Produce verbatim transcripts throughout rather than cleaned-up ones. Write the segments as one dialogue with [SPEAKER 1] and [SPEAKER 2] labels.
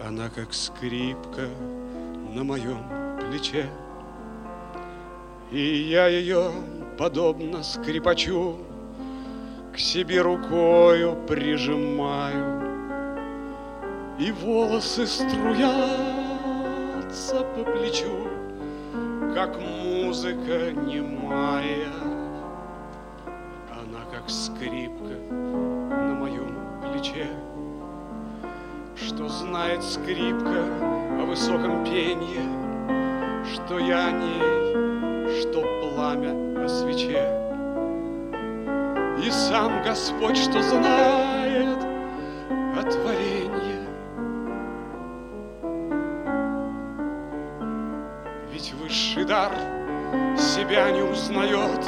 [SPEAKER 1] Она как скрипка на моем плече, и я ее, подобно скрипачу, к себе рукою прижимаю, и волосы струятся по плечу, как музыка немая. Она как скрипка на моем плече. Что знает скрипка о высоком пенье, что я о ней, что пламя о свече. И сам Господь, что знает о творенье. Ведь высший дар себя не узнает,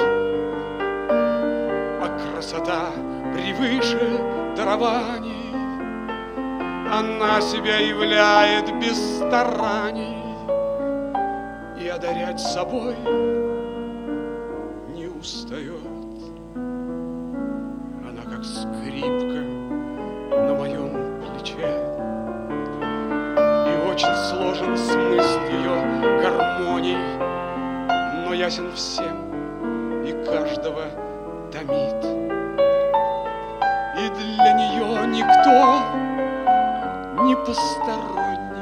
[SPEAKER 1] а красота превыше дарований. Она себя являет без стараний и одарять собой не устает. Она как скрипка на моем плече, и очень сложен смысл ее гармоний, но ясен всем и каждого томит. И для нее никто не посторонний.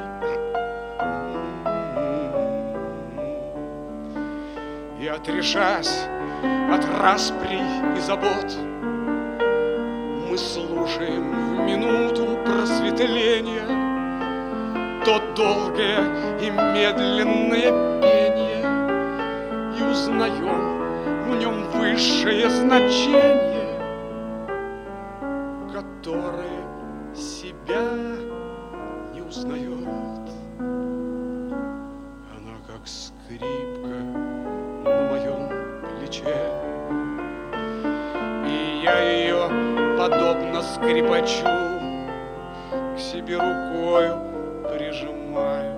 [SPEAKER 1] И отрешась от распри и забот, мы слушаем в минуту просветления то долгое и медленное пение, и узнаем в нем высшее значение, которое себя не узнает. Она как скрипка на моем плече, и я ее, подобно скрипачу, к себе рукою прижимаю,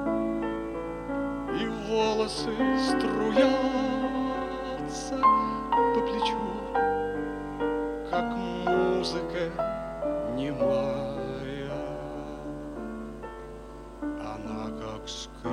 [SPEAKER 1] и волосы струятся по плечу, как музыка немая. Она как скрипка